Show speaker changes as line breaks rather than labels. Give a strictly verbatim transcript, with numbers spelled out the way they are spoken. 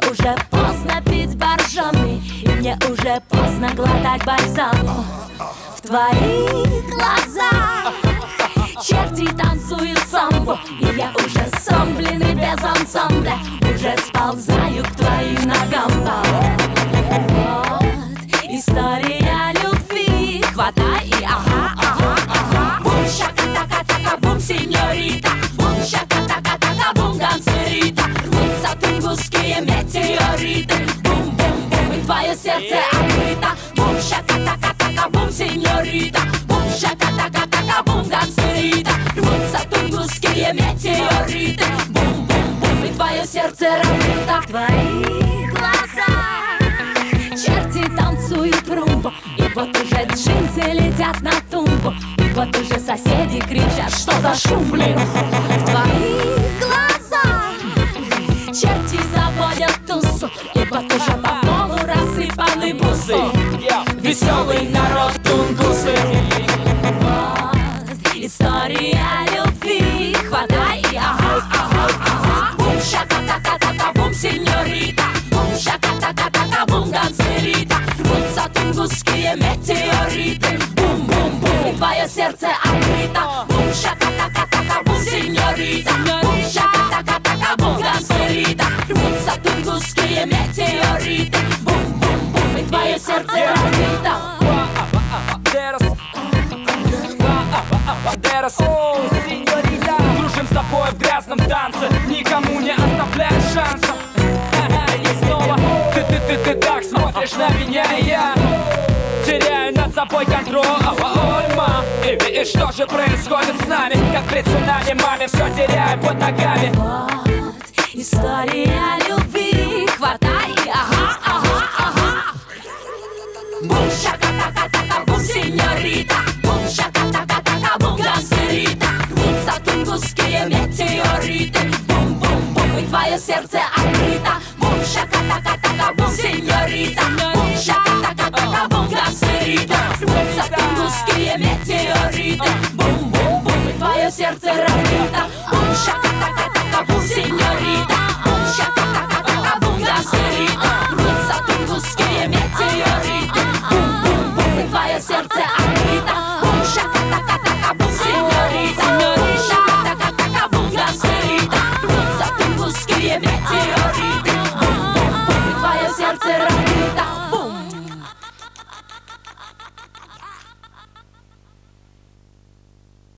уже поздно пить боржоми, и мне уже поздно глотать бальзам. В твоих глазах черти танцуют самбо, и я уже сам, блин, и без ансамбля уже сползаю к твоим ногам. Вот история любви, хватай и ага, ага, ага. Бум, шака-така-така, бум, сеньорита. Бум, шака-така-така, бум, гансерита. Рвутся тунгусские метеориты. Бум-бум-бум, и твое сердце открыто. Бум, шака-така-така, бум, сеньорита. Бум, шака-така-така, бум, гансерита. Рвутся тунгусские метеориты. Бум-бум-бум, и твое сердце раскрыто. В твоих глазах черти танцуют румбу, и вот уже джинсы летят на тумбу, и вот уже соседи кричат: что за шум, блин? В твоих глазах черти заводят тусу, и вот уже по полу рассыпаны бусы. Веселый народ тунгусы. Вот история любви, хватай и ага, ага, ага. Бум, шака-така-така, бум, сеньорита. Бум, шака-така-така, бум, гансерита. Рвутся тунгусские метеориты. Бум-бум-бум, и твое сердце открыто. Бум, шака-така-така, бум, сеньорита. Бум, шака-така-така, бум, гансерита. Рвутся тунгусские метеориты. Бум-бум-бум, и твое сердце открыто.
Бандерас, о, сеньорита, дружим с тобой в грязном танце, никому не оставляем шансов. И снова ты, ты, ты, ты так смотришь на меня, и я теряю над собой контроль. Ма, и, и что же происходит с нами? Как при цунами, маме, все теряю под ногами.
Вот история любви, хватай и ага, ага, ага. Бум, шака-така-така, бум, сеньорита. Бум, шака-така-така, бум, гансерита. Рвутся тунгусские метеориты. Бум-бум-бум, и твое сердце открыто. Бум, шака-така-така, бум, сеньорита. Бум, шака-така-така, бум, гансерита. Рвутся тунгусские метеориты. Бум-бум-бум, и твое сердце разбито. Бум, шака-така-така, бум, сеньорита. Бум, шака-така-така, бум, гансерита. Рвутся тунгусские метеориты. Бум-бум-бум, и твое сердце